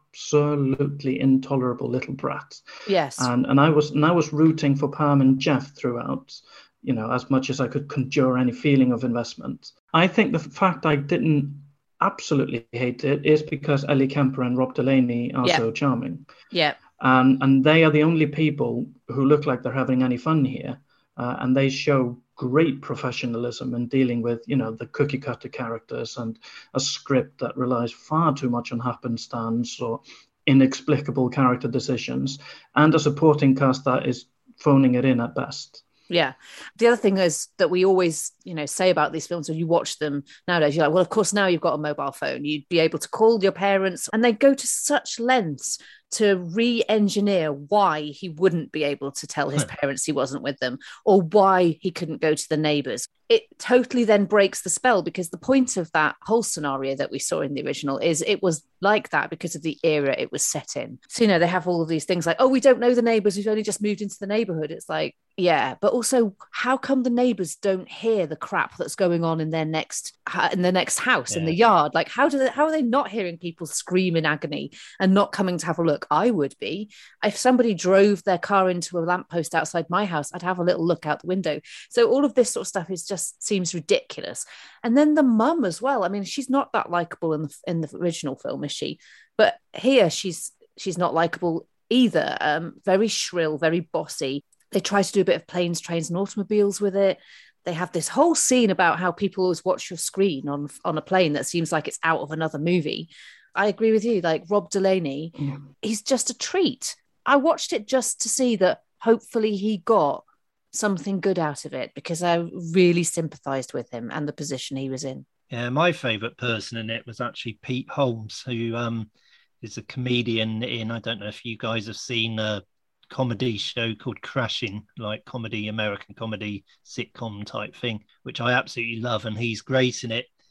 absolutely intolerable little brat. Yes. And and I was and I was rooting for Pam and Jeff throughout, you know, as much as I could conjure any feeling of investment. I think the fact I didn't absolutely hate it is because Ellie Kemper and Rob Delaney are Yeah. so charming. Yeah. And and they are the only people who look like they're having any fun here. Uh, and they show great professionalism in dealing with, you know, the cookie cutter characters and a script that relies far too much on happenstance or inexplicable character decisions, and a supporting cast that is phoning it in at best. Yeah. The other thing is that we always, you know, say about these films when you watch them nowadays, you're like, well, of course, now you've got a mobile phone. You'd be able to call your parents, and they go to such lengths to re-engineer why he wouldn't be able to tell his parents he wasn't with them, or why he couldn't go to the neighbours. It totally then breaks the spell, because the point of that whole scenario that we saw in the original is it was like that because of the era it was set in. So, you know, they have all of these things like, oh, we don't know the neighbours, we've only just moved into the neighbourhood. It's like, yeah, but also, how come the neighbours don't hear the crap that's going on in their next in the next house, Yeah. in the yard? Like, how do they, how are they not hearing people scream in agony and not coming to have a look? I would be. If somebody drove their car into a lamppost outside my house, I'd have a little look out the window. So all of this sort of stuff is just seems ridiculous. And then the mum as well. I mean, she's not that likable in the in the original film, is she? But here she's she's not likable either. Um, very shrill, very bossy. They try to do a bit of planes, trains, and automobiles with it. They have this whole scene about how people always watch your screen on on a plane that seems like it's out of another movie. I agree with you. Like Rob Delaney, Yeah. he's just a treat. I watched it just to see that hopefully he got something good out of it, because I really sympathised with him and the position he was in. Yeah, my favourite person in it was actually Pete Holmes, who um, is a comedian in, I don't know if you guys have seen a comedy show called Crashing, like comedy, American comedy, sitcom type thing, which I absolutely love, and he's great in it.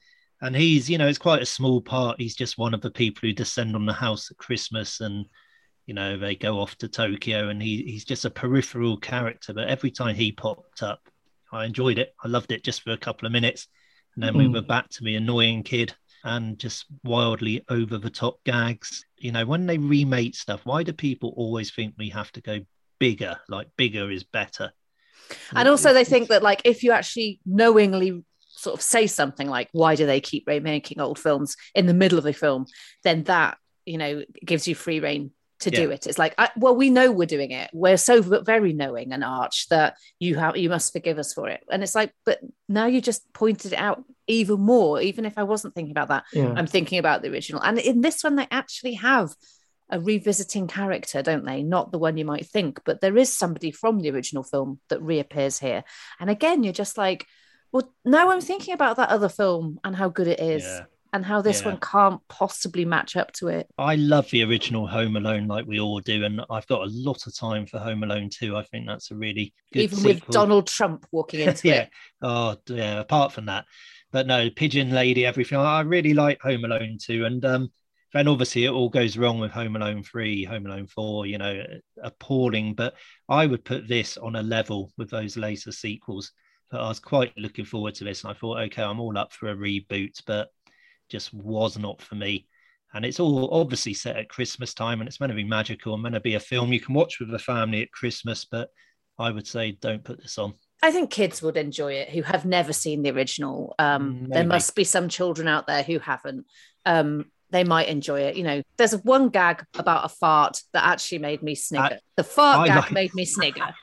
And he's, you know, it's quite a small part. He's just one of the people who descend on the house at Christmas and, you know, they go off to Tokyo, and he, he's just a peripheral character. But every time he popped up, I enjoyed it. I loved it just for a couple of minutes. And then mm. we were back to the annoying kid and just wildly over the top gags. You know, when they remake stuff, why do people always think we have to go bigger? Like bigger is better. And also they think that, like, if you actually knowingly sort of say something like, why do they keep remaking old films in the middle of the film, then that, you know, gives you free rein to yeah. do it. It's like, I, well, we know we're doing it. We're so very knowing and arch that you have, you must forgive us for it. And it's like, but now you just pointed it out even more. Even if I wasn't thinking about that, yeah. I'm thinking about the original. And in this one, they actually have a revisiting character, don't they? Not the one you might think, but there is somebody from the original film that reappears here. And again, you're just like, well, now I'm thinking about that other film and how good it is. Yeah. And how this yeah. one can't possibly match up to it. I love the original Home Alone like we all do, and I've got a lot of time for Home Alone two. I think that's a really good Even sequel. With Donald Trump walking into yeah. it. Oh, yeah, apart from that. But no, Pigeon Lady, everything. I really like Home Alone two. And um, then obviously it all goes wrong with Home Alone three, Home Alone four, you know, appalling. But I would put this on a level with those later sequels. But I was quite looking forward to this. And I thought, okay, I'm all up for a reboot, but just was not for me. And it's all obviously set at Christmas time, and it's meant to be magical and meant to be a film you can watch with the family at Christmas, but I would say don't put this on. I think kids would enjoy it who have never seen the original. Um, there must be some children out there who haven't. Um, they might enjoy it. You know, there's one gag about a fart that actually made me snigger. I, the fart I gag like... made me snigger.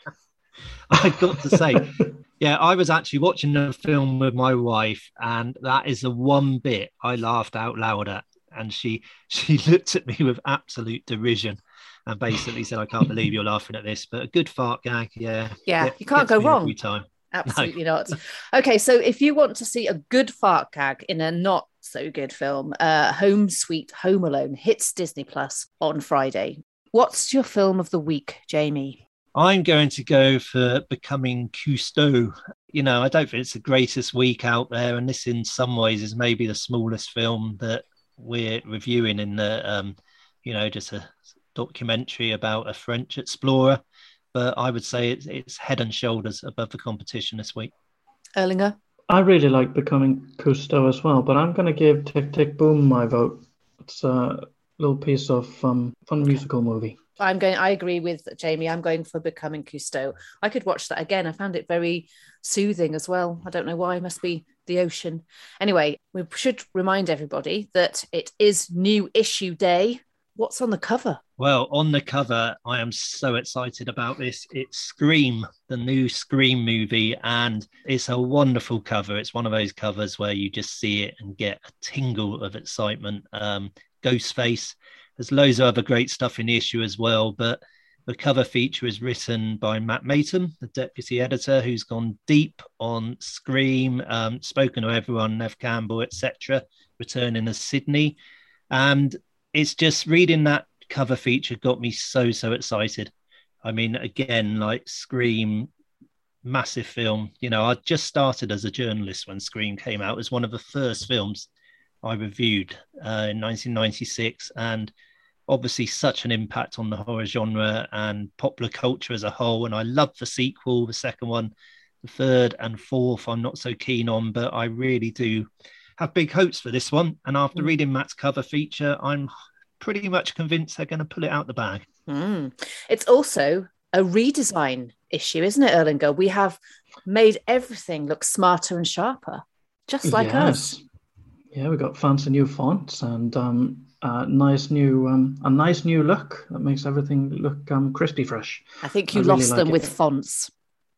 I've got to say, yeah, I was actually watching the film with my wife, and that is the one bit I laughed out loud at. And she she looked at me with absolute derision and basically said, I can't believe you're laughing at this, but a good fart gag, yeah. Yeah, get, you can't go wrong. Every time. Absolutely no. not. Okay, so if you want to see a good fart gag in a not so good film, uh, Home Sweet Home Alone hits Disney Plus on Friday. What's your film of the week, Jamie? I'm going to go for Becoming Cousteau. You know, I don't think it's the greatest week out there, and this in some ways is maybe the smallest film that we're reviewing in the, um, you know, just a documentary about a French explorer. But I would say it's, it's head and shoulders above the competition this week. Erlinger? I really like Becoming Cousteau as well, but I'm going to give Tick, Tick, Boom my vote. It's a little piece of um, fun musical movie. I'm going, I agree with Jamie. I'm going for Becoming Cousteau. I could watch that again. I found it very soothing as well. I don't know why. It must be the ocean. Anyway, we should remind everybody that it is New Issue Day. What's on the cover? Well, on the cover, I am so excited about this. It's Scream, the new Scream movie, and it's a wonderful cover. It's one of those covers where you just see it and get a tingle of excitement. Um, Ghostface. There's loads of other great stuff in the issue as well, but the cover feature is written by Matt Maton, the deputy editor, who's gone deep on Scream, um, spoken to everyone, Nev Campbell, et cetera, returning as Sydney. And it's just reading that cover feature got me so, so excited. I mean, again, like Scream, massive film. You know, I just started as a journalist when Scream came out. It was one of the first films I reviewed uh, in nineteen ninety-six, and obviously such an impact on the horror genre and popular culture as a whole. And I love the sequel, the second one, the third and fourth I'm not so keen on, but I really do have big hopes for this one. And after mm. reading Matt's cover feature, I'm pretty much convinced they're going to pull it out the bag. Mm. It's also a redesign issue, isn't it, Erlinger? We have made everything look smarter and sharper, just like yes. us. Yeah, we got fancy new fonts and um, a nice new um, a nice new look that makes everything look um, crispy fresh. I think you I lost really them like with fonts.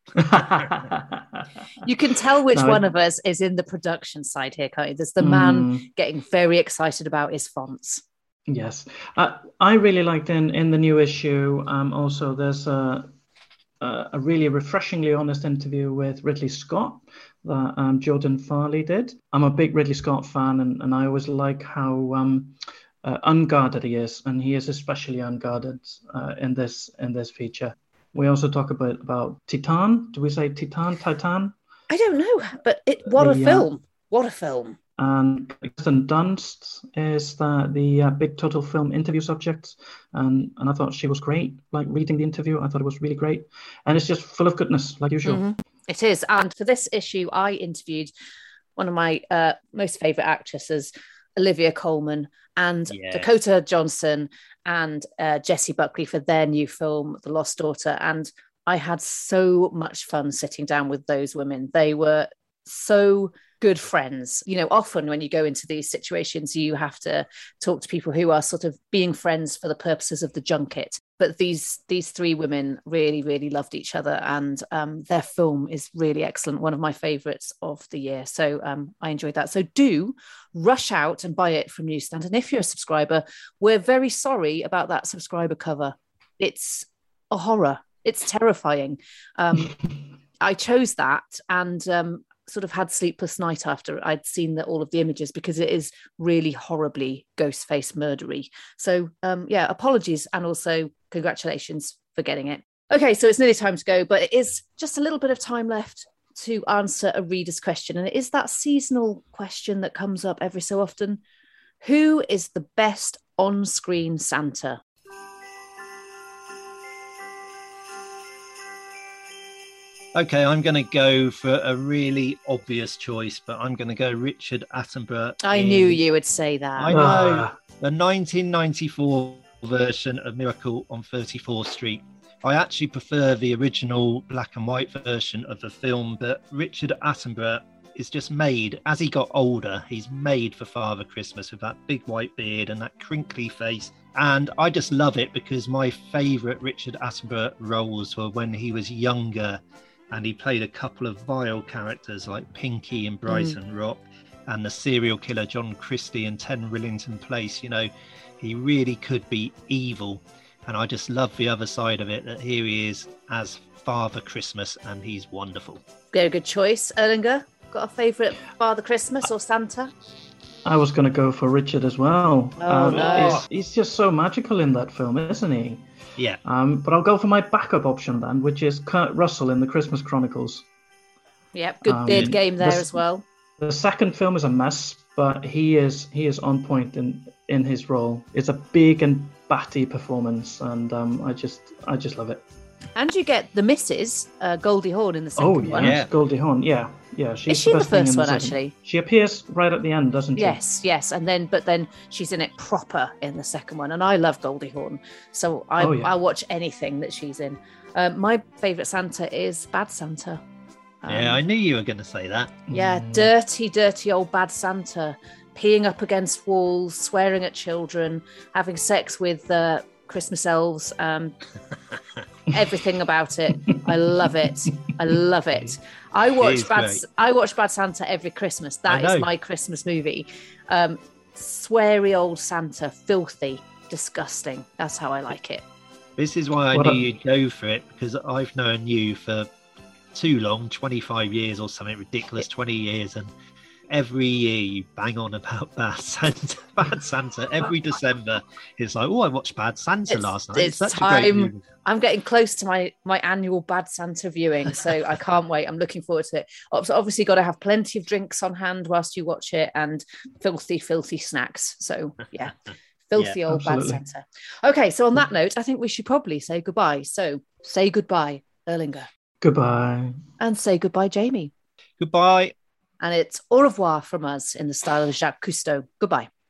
You can tell which no, one of us is in the production side here, can't you? There's the man mm, getting very excited about his fonts. Yes, uh, I really liked in in the new issue. Um, also, there's a a really refreshingly honest interview with Ridley Scott that um, Jordan Farley did. I'm a big Ridley Scott fan, and, and I always like how um, uh, unguarded he is, and he is especially unguarded uh, in this in this feature. We also talk about about Titan. Do we say Titan? Titan? I don't know, but it what a the, film! Uh, what a film! And Kirsten Dunst is the, the uh, Big Total Film interview subject. And, and I thought she was great. Like reading the interview, I thought it was really great. And it's just full of goodness, like usual. Mm-hmm. It is. And for this issue, I interviewed one of my uh, most favourite actresses, Olivia Colman, and yeah. Dakota Johnson and uh, Jessie Buckley for their new film, The Lost Daughter. And I had so much fun sitting down with those women. They were so good friends. You know, often when you go into these situations, you have to talk to people who are sort of being friends for the purposes of the junket. But these these three women really, really loved each other, and um, their film is really excellent. One of my favourites of the year. So um, I enjoyed that. So do rush out and buy it from Newsstand. And if you're a subscriber, we're very sorry about that subscriber cover. It's a horror. It's terrifying. Um, I chose that and um, sort of had sleepless night after I'd seen the, all of the images, because it is really horribly Ghostface murdery. So um, yeah, apologies, and also congratulations for getting it. Okay, so it's nearly time to go, but it is just a little bit of time left to answer a reader's question. And it is that seasonal question that comes up every so often. Who is the best on-screen Santa? Okay, I'm going to go for a really obvious choice, but I'm going to go Richard Attenborough. I in, knew you would say that. I know. Uh. The nineteen ninety-four version of Miracle on thirty-fourth Street. I actually prefer the original black and white version of the film, but Richard Attenborough is just made, as he got older, he's made for Father Christmas with that big white beard and that crinkly face. And I just love it because my favourite Richard Attenborough roles were when he was younger, and he played a couple of vile characters like Pinky in Brighton mm. Rock and the serial killer John Christie in ten Rillington Place. You know, he really could be evil. And I just love the other side of it, that here he is as Father Christmas, and he's wonderful. Very good choice. Erlinger, got a favourite Father Christmas or Santa? I was going to go for Richard as well. Oh, um, no. he's, he's just so magical in that film, isn't he? Yeah. Um, but I'll go for my backup option then, which is Kurt Russell in The Christmas Chronicles. Yep, good um, beard game there the, as well. The second film is a mess, but he is he is on point in, in his role. It's a big and batty performance, and um, I just I just love it. And you get the Missus Uh, Goldie Hawn in the second oh, yeah. one. Yeah, Goldie Hawn, yeah. Yeah, she's is she the, the first in one, the actually? She appears right at the end, doesn't she? Yes, yes. And then, but then she's in it proper in the second one. And I love Goldie Hawn. So I, oh, yeah. I'll watch anything that she's in. Um, my favourite Santa is Bad Santa. Um, yeah, I knew you were going to say that. Yeah, mm. dirty, dirty old Bad Santa. Peeing up against walls, swearing at children, having sex with uh, Christmas elves. Um, everything about it. I love it. I love it. I watch Bad great. I watch Bad Santa every Christmas. That is my Christmas movie. Um, sweary old Santa, filthy, disgusting. That's how I like it. This is why I what knew a... you'd go for it, because I've known you for too long, twenty-five years or something ridiculous, twenty years, and every year you bang on about Bad Santa. Bad Santa every December. It's like, oh, I watched Bad Santa it's, last night. It's, it's such time. a great movie. I'm getting close to my my annual Bad Santa viewing, so I can't wait. I'm looking forward to it. Obviously, got to have plenty of drinks on hand whilst you watch it, and filthy, filthy snacks. So yeah, filthy yeah, old absolutely. Bad Santa. Okay, so on that note, I think we should probably say goodbye. So say goodbye, Erlinger. Goodbye. And say goodbye, Jamie. Goodbye. And it's au revoir from us in the style of Jacques Cousteau. Goodbye.